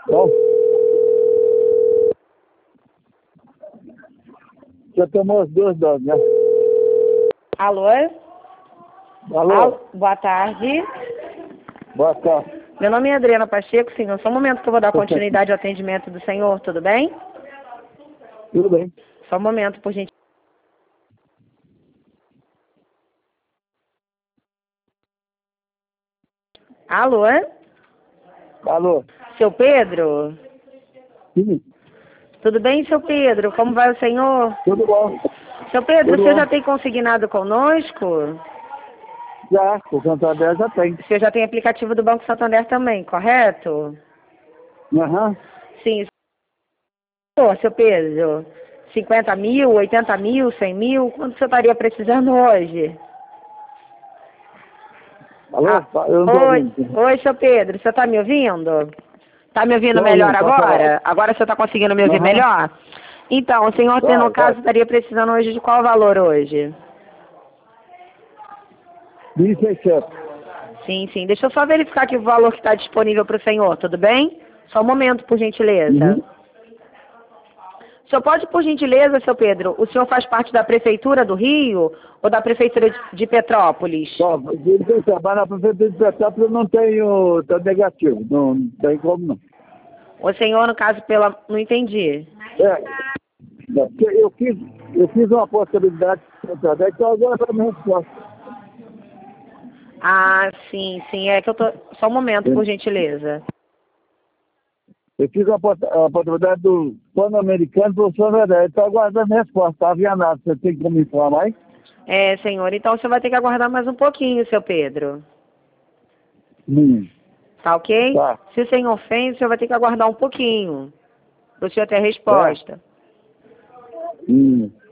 Bom, já tomou as 2 doses, né? Alô? Alô? Boa tarde. Boa tarde. Meu nome é Adriana Pacheco, senhor. Só um momento que eu vou dar continuidade ao atendimento do senhor, tudo bem? Tudo bem. Só um momento, por gentileza. Alô? Alô? Seu Pedro? Sim, Tudo bem, seu Pedro? Como vai o senhor? tudo bom. Seu Pedro, Tudo o senhor bom. já tem consignado conosco? Já, o Santander já tem. O senhor já tem aplicativo do Banco Santander também, correto? Aham. Sim. Seu Pedro, 50 mil, 80 mil, 100 mil? Quanto você estaria precisando hoje? Alô? Ah, Eu não tô oi, ouvindo. oi, seu Pedro, você está me ouvindo? Está me ouvindo Tô melhor ouvindo, pode falar. agora? Agora você está conseguindo me ouvir Aham. melhor? Então, o senhor, no Vai, caso, vai. estaria precisando hoje de qual valor hoje? 1.600. Sim, sim. Deixa eu só verificar aqui o valor que está disponível para o senhor, tudo bem? Só um momento, por gentileza. Uhum. O senhor pode, por gentileza, seu Pedro, o senhor faz parte da Prefeitura do Rio ou da Prefeitura de Petrópolis? Bom, ele tem trabalho na prefeitura de Petrópolis, eu não tenho, tá negativo, não tem como não. O senhor, no caso, pela... Não entendi. Porque eu fiz uma possibilidade de Santander, então agora para minha resposta. Ah, sim, sim. É que eu tô... Só um momento, por gentileza. Eu fiz uma possibilidade do Pan-Americano para o Santander, então aguardando a resposta, está avianado, você tem como me informar aí? É, senhor. Então, o senhor vai ter que aguardar mais um pouquinho, seu Pedro. Tá ok? Tá. Se o senhor fez, o senhor vai ter que aguardar um pouquinho para o senhor ter a É. resposta.